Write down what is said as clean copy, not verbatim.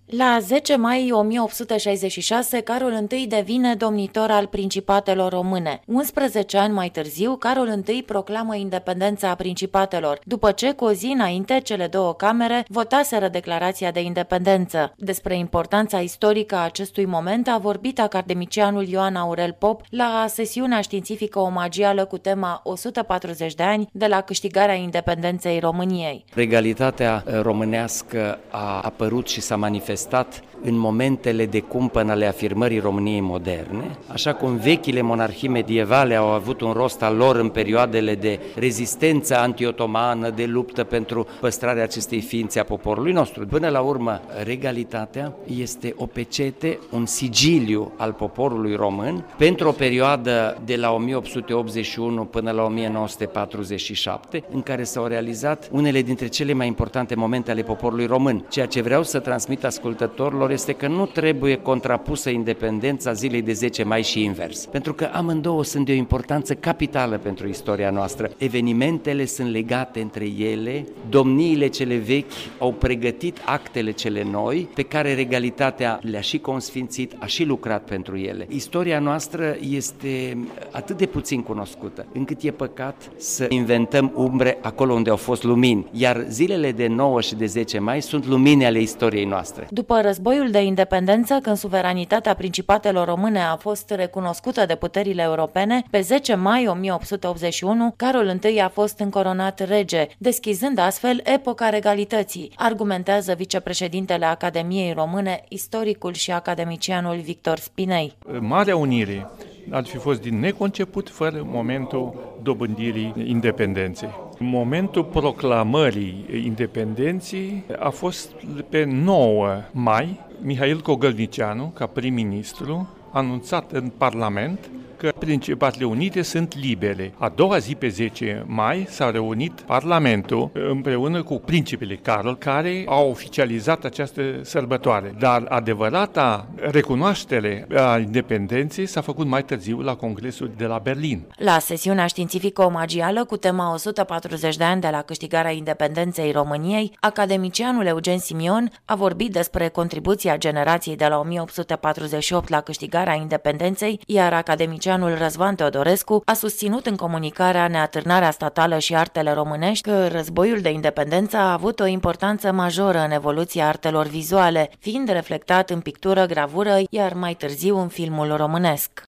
La 10 mai 1866, Carol I devine domnitor al Principatelor Române. 11 ani mai târziu, Carol I proclamă independența Principatelor, după ce cu o zi înainte cele două camere votaseră declarația de independență. Despre importanța istorică a acestui moment a vorbit academicianul Ioan Aurel Pop la sesiunea științifică omagială cu tema 140 de ani de la câștigarea independenței României. Regalitatea românească a apărut și s-a manifestat în momentele de cumpăn ale afirmării României moderne, așa cum vechile monarhii medievale au avut un rost al lor în perioadele de rezistență antiotomană, de luptă pentru păstrarea acestei ființe a poporului nostru. Până la urmă, regalitatea este o pecete, un sigiliu al poporului român pentru o perioadă de la 1881 până la 1947, în care s-au realizat unele dintre cele mai importante momente ale poporului român. Ceea ce vreau să transmit ascultătorilor este că nu trebuie contrapusă independența zilei de 10 mai și invers, pentru că amândouă sunt de o importanță capitală pentru istoria noastră. Evenimentele sunt legate între ele, domniile cele vechi au pregătit actele cele noi, pe care regalitatea le-a și consfințit, a și lucrat pentru ele. Istoria noastră este atât de puțin cunoscută, încât e păcat să inventăm umbre acolo unde au fost lumini, iar zilele de 9 și de 10 mai sunt lumini ale istoriei noastre. După războiul de independență, când suveranitatea Principatelor Române a fost recunoscută de puterile europene, pe 10 mai 1881, Carol I a fost încoronat rege, deschizând astfel epoca regalității, argumentează vicepreședintele Academiei Române, istoricul și academicianul Victor Spinei. Marea Unire ar fi fost din neconceput fără momentul dobândirii independenței. Momentul proclamării independenței a fost pe 9 mai. Mihail Cogălnicianu, ca prim-ministru, a anunțat în Parlament că Principatele Unite sunt libere. A doua zi, pe 10 mai, s-a reunit Parlamentul împreună cu principele Carol, care au oficializat această sărbătoare. Dar adevărata recunoaștere a independenței s-a făcut mai târziu la Congresul de la Berlin. La sesiunea științifică omagială cu tema 140 de ani de la câștigarea independenței României, academicianul Eugen Simion a vorbit despre contribuția generației de la 1848 la câștigarea independenței, iar academicianul Răzvan Teodorescu a susținut în comunicarea Neatârnarea statală și artele românești că războiul de independență a avut o importanță majoră în evoluția artelor vizuale, fiind reflectat în pictură, gravură, iar mai târziu în filmul românesc.